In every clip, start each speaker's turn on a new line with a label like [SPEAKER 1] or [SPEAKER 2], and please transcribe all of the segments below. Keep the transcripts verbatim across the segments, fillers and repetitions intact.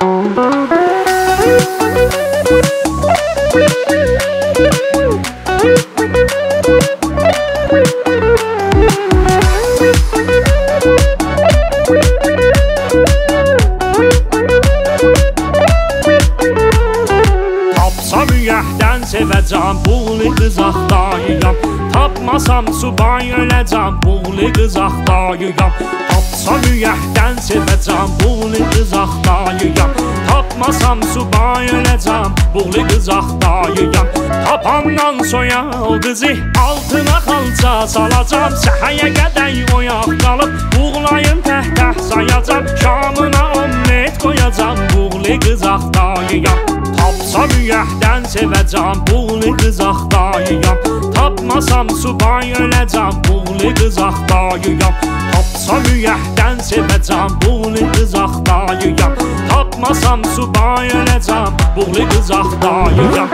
[SPEAKER 1] Tapsa sevəcəm, buğli qız axtayıyam. Tapmasam subay öləcəm, buğli qız axtayıyam. Tapsa müyəhdən sevəcəm, buğli qız axtayıyam. Tapmasam subay öləcəm, buğli qız axtayıyam. Tapandan soya o qızı altına xalça salacam. Səhəyə qədər oyaq qalıb buğlayın təhtə sayacam. Şamına omlet qoyacam, buğli qız axtayıyam. Tapsa müyəhdən sevəcəm, buğli qız axtayıyam. Tapmasam subay öləcəm, buğli qız axtayıyam. Tapsa müyəhdən sevəcəm, buğli qız axtayıyam. Tapmasam subay öləcəm, buğli qız axtayıyam.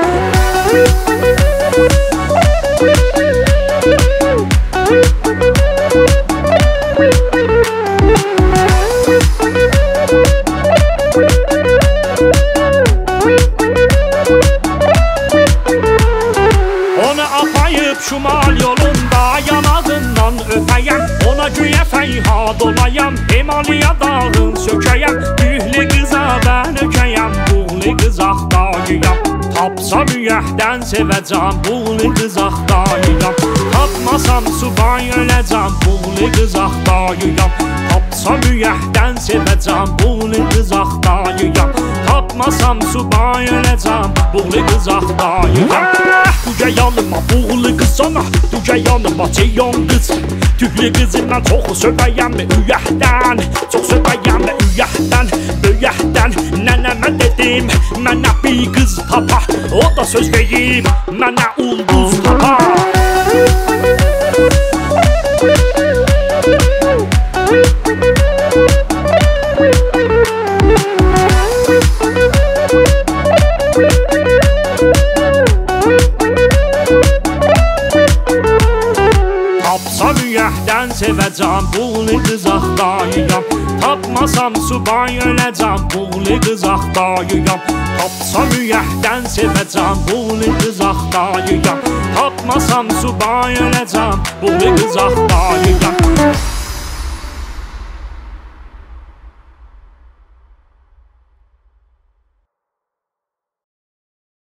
[SPEAKER 1] Şumal yolunda yanağından öpəyəm. Ona güyə fəyhad olayam, Himaliya dağın sökəyəm. Gühlü qıza mən ökəyəm, buğli qız axtayıyam. Tapsa müyəhdən sevəcəm, buğli qız axtayıyam. Tapmasam subay öləcəm, buğli qız axtayıyam. Tapsa müyəhdən sevəcəm, buğli qız axtayıyam. Tapmasam subay öləcəm, buğli qız axtayıyam. Dügə yanıma buğli qız sana, dügə yanıma ceyyan qız. Tüklü qızından çox söbəyəm öyəhdən, çox söbəyəm öyəhdən, böyəhdən. Nənəmə dedim, mənə bir qız tapa, o da söz deyib, mənə ulduz tapa. Tapsa müyəhdən sevəcəm, buğli qız axtayıyam. Tapmasam subay öləcəm, buğli qız axtayıyam. Tapsa müyəhdən sevəcəm, buğli qız axtayıyam. Tapmasam subay öləcəm, buğli qız axtayıyam.